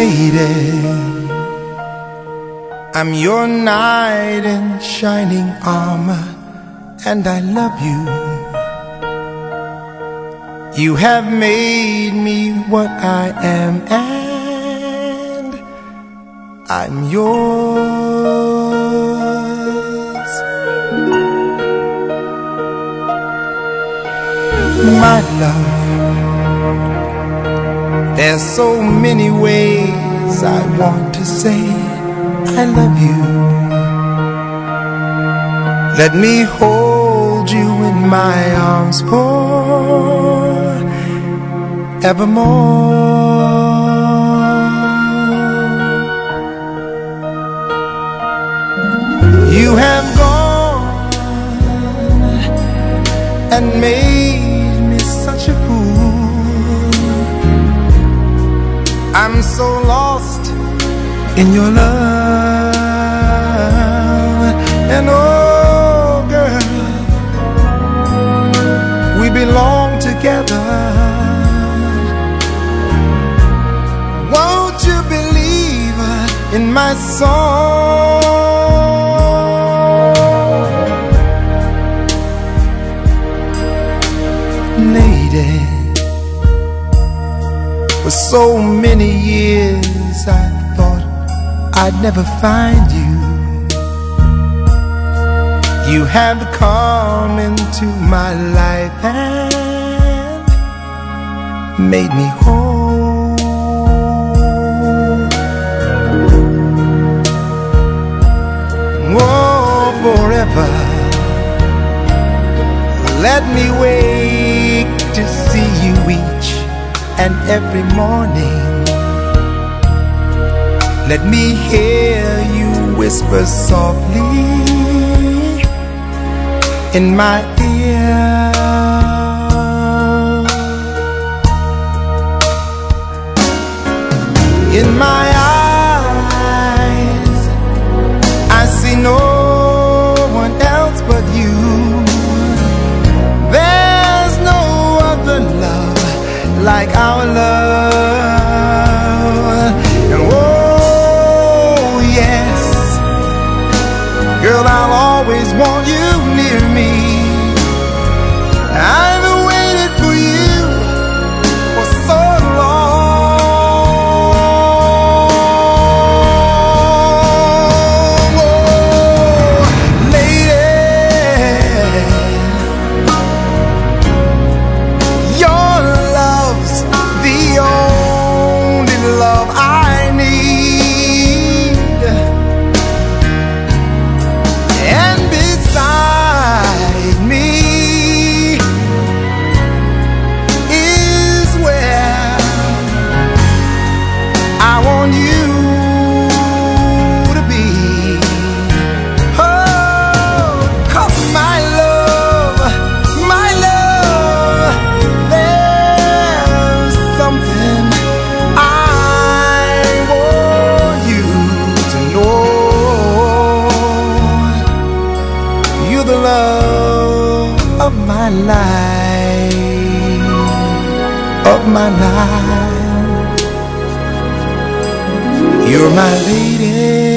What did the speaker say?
Lady, I'm your knight in shining armor, and I love you. You have made me what I am, and I'm yours. My love, there's so many ways I want to say I love you. Let me hold you in my arms forevermore. You have gone and made me such a fool. I'm so lost in your love, and oh girl, we belong together. Won't you believe in my song? Lady, for so many years I thought I'd never find you. You have come into my life and made me whole. Oh, forever, let me wake to see you each and every morning. Let me hear you whisper softly in my ear. In my eyes, I see no one else but you. There's no other love like our love. And oh yes, girl, I'll always want you near me. I've waited for you for so long. Oh, lady, your love's the only love I need. And beside me is where I want you to be. Oh, 'cause my love, there's something I want you to know. You're the love of my life, of my life. You're my lady.